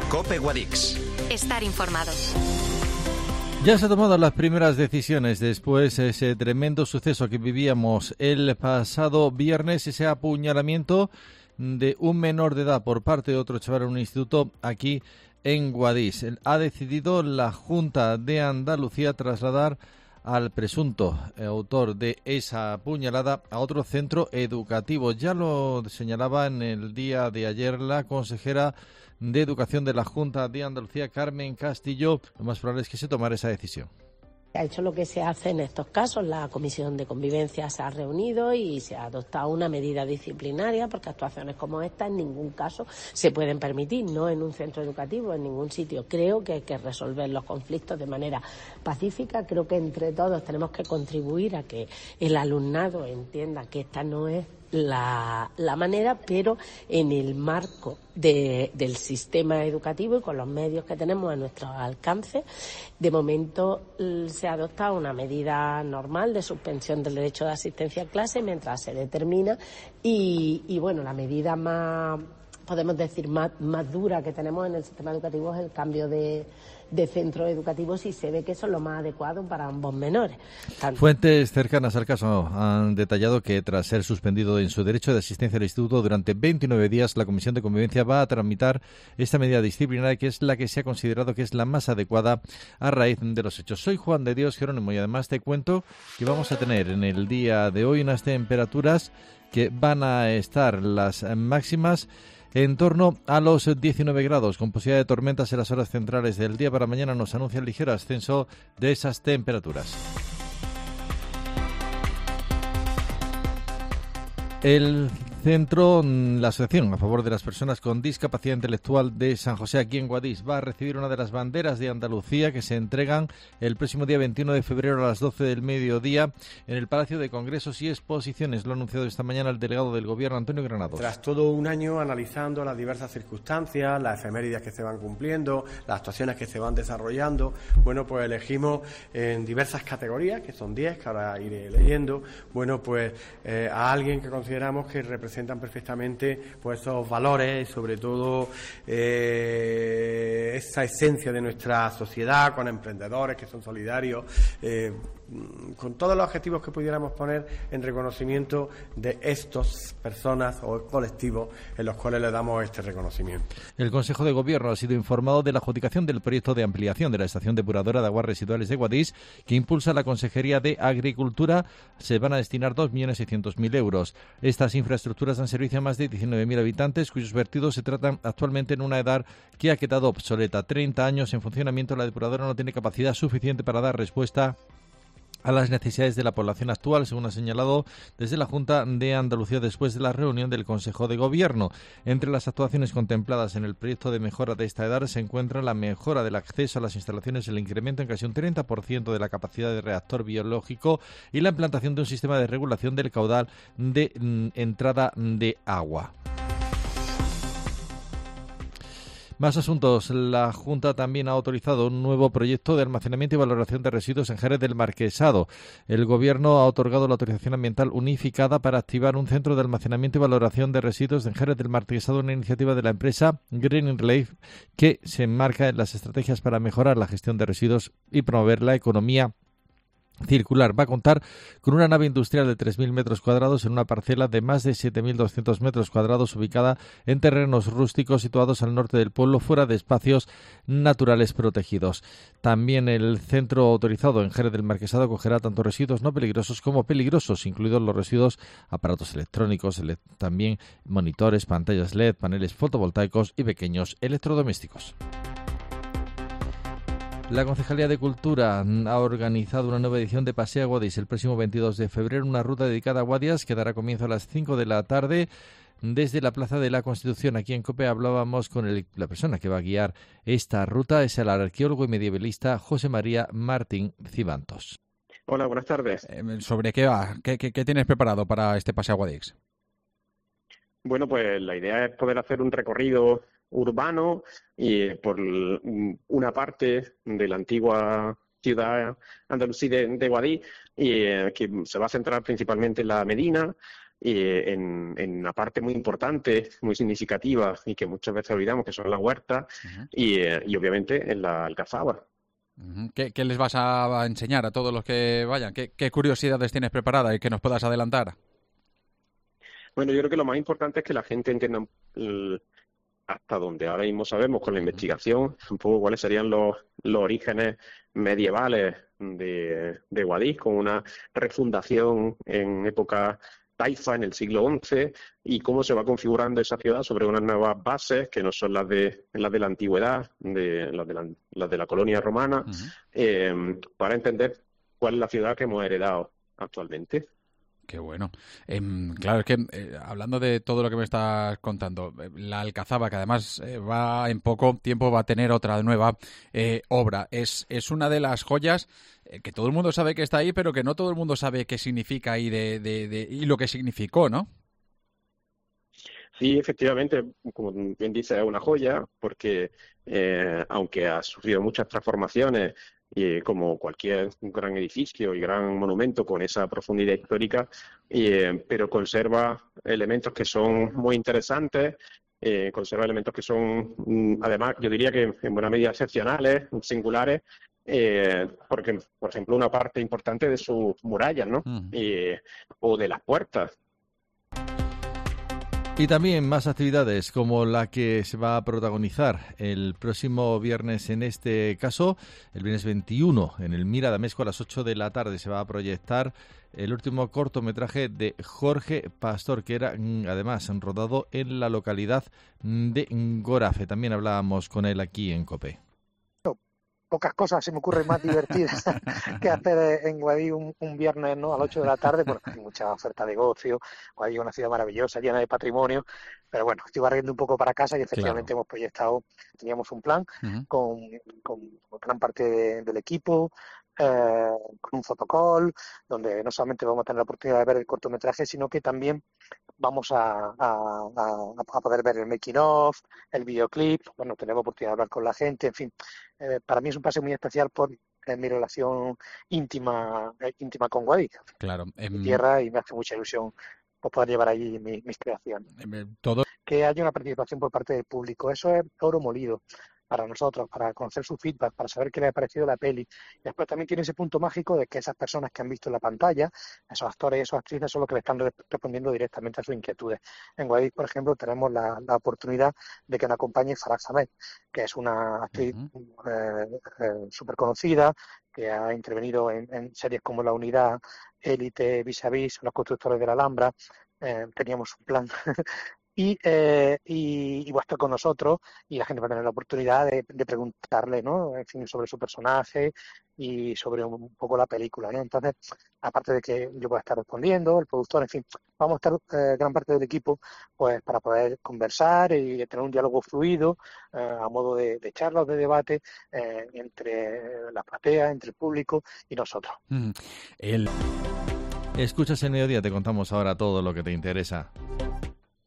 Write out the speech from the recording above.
COPE Guadix. Estar informado. Ya se han tomado las primeras decisiones después de ese tremendo suceso que vivíamos el pasado viernes, ese apuñalamiento de un menor de edad por parte de otro chaval en un instituto aquí en Guadix. Ha decidido la Junta de Andalucía trasladar al presunto autor de esa puñalada a otro centro educativo. Ya lo señalaba en el día de ayer la consejera de Educación de la Junta de Andalucía, Carmen Castillo. Lo más probable es que se tomara esa decisión. Ha hecho lo que se hace en estos casos. La Comisión de Convivencia se ha reunido y se ha adoptado una medida disciplinaria, porque actuaciones como esta en ningún caso se pueden permitir, no en un centro educativo, en ningún sitio. Creo que hay que resolver los conflictos de manera pacífica. Creo que entre todos tenemos que contribuir a que el alumnado entienda que esta no es la manera, pero en el marco del sistema educativo y con los medios que tenemos a nuestro alcance. De momento se ha adoptado una medida normal de suspensión del derecho de asistencia a clase mientras se determina y bueno, la medida más, podemos decir, más dura que tenemos en el sistema educativo es el cambio de centros educativos, y se ve que eso es lo más adecuado para ambos menores. Fuentes cercanas al caso han detallado que tras ser suspendido en su derecho de asistencia al instituto durante 29 días, la Comisión de Convivencia va a tramitar esta medida disciplinaria, que es la que se ha considerado que es la más adecuada a raíz de los hechos. Soy Juan de Dios Jerónimo y además te cuento que vamos a tener en el día de hoy unas temperaturas que van a estar las máximas en torno a los 19 grados, con posibilidad de tormentas en las horas centrales del día. Para mañana nos anuncia el ligero ascenso de esas temperaturas. El centro, la Asociación a favor de las personas con discapacidad intelectual de San José, aquí en Guadix, va a recibir una de las banderas de Andalucía que se entregan el próximo día 21 de febrero a las 12 del mediodía en el Palacio de Congresos y Exposiciones. Lo ha anunciado esta mañana el delegado del Gobierno, Antonio Granados. Tras todo un año analizando las diversas circunstancias, las efemérides que se van cumpliendo, las actuaciones que se van desarrollando, bueno, pues elegimos en diversas categorías, que son 10, que ahora iré leyendo, bueno, pues a alguien que consideramos que representan perfectamente pues esos valores y sobre todo esa esencia de nuestra sociedad, con emprendedores que son solidarios, con todos los objetivos que pudiéramos poner en reconocimiento de estas personas o colectivos en los cuales le damos este reconocimiento. El Consejo de Gobierno ha sido informado de la adjudicación del proyecto de ampliación de la estación depuradora de aguas residuales de Guadix, que impulsa la Consejería de Agricultura. Se van a destinar 2.600.000 euros. Estas infraestructuras dan servicio a más de 19.000 habitantes, cuyos vertidos se tratan actualmente en una edad que ha quedado obsoleta. 30 años en funcionamiento, la depuradora no tiene capacidad suficiente para dar respuesta a las necesidades de la población actual, según ha señalado desde la Junta de Andalucía después de la reunión del Consejo de Gobierno. Entre las actuaciones contempladas en el proyecto de mejora de esta edad se encuentra la mejora del acceso a las instalaciones, el incremento en casi un 30% de la capacidad de reactor biológico y la implantación de un sistema de regulación del caudal de entrada de agua. Más asuntos. La Junta también ha autorizado un nuevo proyecto de almacenamiento y valoración de residuos en Jerez del Marquesado. El Gobierno ha otorgado la autorización ambiental unificada para activar un centro de almacenamiento y valoración de residuos en Jerez del Marquesado, una iniciativa de la empresa Green Relief que se enmarca en las estrategias para mejorar la gestión de residuos y promover la economía circular. Va a contar con una nave industrial de 3.000 metros cuadrados en una parcela de más de 7.200 metros cuadrados ubicada en terrenos rústicos situados al norte del pueblo, fuera de espacios naturales protegidos. También el centro autorizado en Jerez del Marquesado acogerá tanto residuos no peligrosos como peligrosos, incluidos los residuos, aparatos electrónicos, también monitores, pantallas LED, paneles fotovoltaicos y pequeños electrodomésticos. La Concejalía de Cultura ha organizado una nueva edición de Pasea Guadix el próximo 22 de febrero, una ruta dedicada a Guadix que dará comienzo a las 5 de la tarde desde la Plaza de la Constitución. Aquí en COPE hablábamos con la persona que va a guiar esta ruta, es el arqueólogo y medievalista José María Martín Cibantos. Hola, buenas tardes. ¿Sobre qué va? ¿Qué tienes preparado para este Paseo Guadix? Bueno, pues la idea es poder hacer un recorrido urbano y por una parte de la antigua ciudad andalusí de Guadix, y que se va a centrar principalmente en la Medina, en una parte muy importante, muy significativa y que muchas veces olvidamos, que son las huertas y obviamente en la alcazaba. ¿Qué les vas a enseñar a todos los que vayan? ¿Qué curiosidades tienes preparadas y que nos puedas adelantar? Bueno, yo creo que lo más importante es que la gente entienda hasta donde ahora mismo sabemos con la investigación, un poco cuáles serían los orígenes medievales de Guadix, con una refundación en época taifa en el siglo XI, y cómo se va configurando esa ciudad sobre unas nuevas bases que no son las de la antigüedad, las de la colonia romana, para entender cuál es la ciudad que hemos heredado actualmente. Qué bueno. Claro, es que hablando de todo lo que me estás contando, la Alcazaba, que además va en poco tiempo va a tener otra nueva obra, es una de las joyas que todo el mundo sabe que está ahí, pero que no todo el mundo sabe qué significa y y lo que significó, ¿no? Sí, efectivamente, como bien dice, es una joya, porque aunque ha sufrido muchas transformaciones, como cualquier gran edificio y gran monumento con esa profundidad histórica, pero conserva elementos que son muy interesantes, conserva elementos que son, además, yo diría que en buena medida excepcionales, singulares, porque, por ejemplo, una parte importante de sus murallas, ¿no? O de las puertas. Y también más actividades como la que se va a protagonizar el próximo viernes, en este caso, el viernes 21, en el Mira Damesco a las 8 de la tarde se va a proyectar el último cortometraje de Jorge Pastor, que era además rodado en la localidad de Gorafe. También hablábamos con él aquí en COPE. Pocas cosas se me ocurren más divertidas que hacer en Guadix un viernes, ¿no?, a las 8 de la tarde, porque hay mucha oferta de negocio. Guadix es una ciudad maravillosa, llena de patrimonio, pero bueno, estoy barriendo un poco para casa y efectivamente hemos proyectado, teníamos un plan con gran parte del equipo, con un fotocall, donde no solamente vamos a tener la oportunidad de ver el cortometraje, sino que también vamos a poder ver el making of, el videoclip. Bueno, tenemos oportunidad de hablar con la gente, en fin. Para mí es un paseo muy especial por mi relación íntima con Guadix, claro, mi tierra, y me hace mucha ilusión pues poder llevar allí mis creaciones. Que haya una participación por parte del público, eso es oro molido para nosotros, para conocer su feedback, para saber qué les ha parecido la peli. Y después también tiene ese punto mágico de que esas personas que han visto en la pantalla, esos actores y esas actrices, son los que le están respondiendo directamente a sus inquietudes. En Guadix, por ejemplo, tenemos la oportunidad de que nos acompañe Farah Samed, que es una actriz súper conocida, que ha intervenido en series como La Unidad, Élite, Vis a Vis, Los Constructores de la Alhambra. Teníamos un plan y va a estar con nosotros, y la gente va a tener la oportunidad de preguntarle, ¿no?, en fin, sobre su personaje y sobre un poco la película, ¿no? Entonces, aparte de que yo voy a estar respondiendo, el productor, en fin, vamos a estar gran parte del equipo pues para poder conversar y tener un diálogo fluido, a modo de charla o de debate entre la platea, entre el público y nosotros. Escuchas El Mediodía, te contamos ahora todo lo que te interesa.